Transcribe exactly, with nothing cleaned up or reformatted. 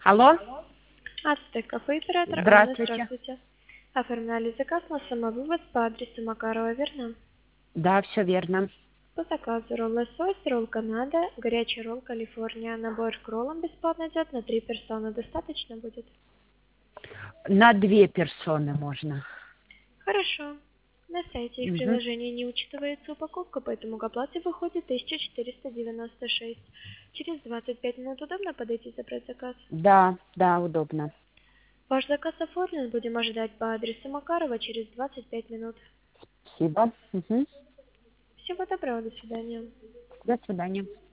Алло, Ацтек кафе, оператор Анна, здравствуйте. здравствуйте. Оформляли заказ на самовывоз по адресу Макарова, верно? Да, все верно. По заказу ролл лосось, ролл Канада, горячий ролл Калифорния. Набор к роллам бесплатно идет на три персоны. Достаточно будет? На две персоны можно. Хорошо. На сайте их Мгм. приложения не учитывается упаковка, поэтому к оплате выходит тысяча четыреста девяносто шесть. Через двадцать пять минут удобно подойти забрать заказ? Да, да, удобно. Ваш заказ оформлен, будем ожидать по адресу Макарова через двадцать пять минут. Спасибо. Мгм. Всего доброго, до свидания. До свидания.